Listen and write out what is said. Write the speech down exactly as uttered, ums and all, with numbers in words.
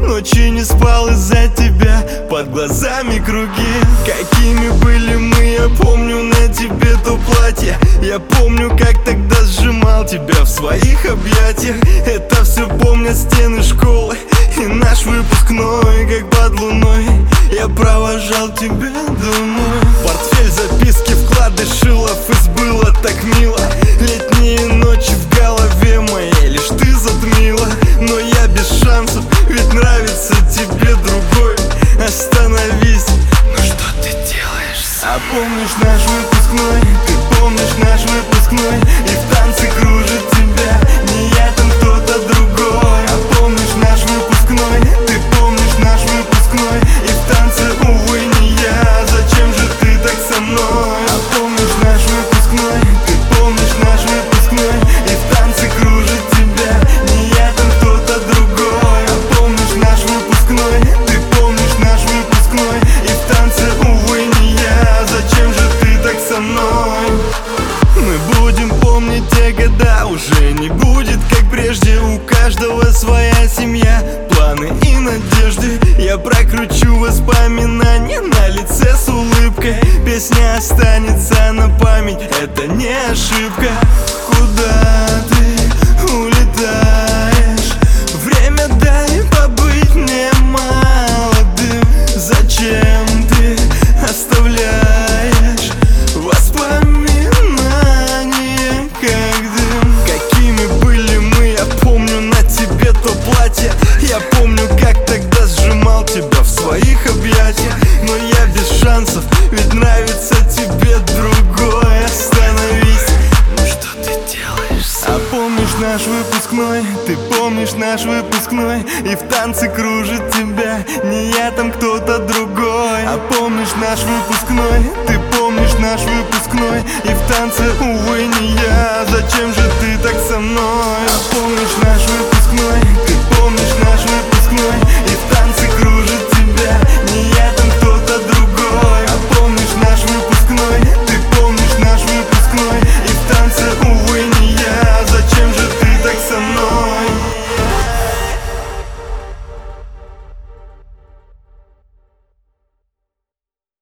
ночи не спал из-за тебя, под глазами круги. Какими были мы, я помню на тебе то платье. Я помню, как тогда сжимал тебя в своих объятиях. Это все помнят стены школы и наш выпускной, как под луной я провожал тебя домой. Портфель, записки, вклады, Шилов было так мило. Летние ночи в голове моей лишь ты затмила. Но я без шансов, ведь нравится тебе другой. Остановись, ну что ты делаешь? А помнишь наш выпускной? Ты помнишь наш выпускной? И в танце кружит тебя не я, там кто-то другой. А помнишь наш выпускной? Ты помнишь наш выпускной? И в танце, увы, не я. Зачем же ты так со мной? А помнишь наш выпускной? Ты помнишь наш выпускной? И в танце кружит тебя не я, там кто-то другой. А помнишь наш выпускной? Ты помнишь наш выпускной? И в танце, увы, не я. Зачем же ты так со мной? Мы будем помнить те года, уже не будет как прежде. У каждого своя семья, планы и надежды. Я прокручу воспоминания на лице с улыбкой. Песня останется на память, это не ошибка. Куда ты улетаешь? Время дай побыть мне молодым. Зачем ты оставляешь воспоминания как дым? Какими были мы, я помню на тебе то платье. Я помню, как тогда сжимал тебя в своих объятиях. Но я без шансов, ведь нравится тебе другой. Остановись, ну что ты делаешь? А помнишь наш выпускной? Ты помнишь наш выпускной? И в танце кружит тебя не я, там кто-то другой. А помнишь наш выпускной? Ты помнишь наш выпускной? И в танце, увы, не я. Зачем же ты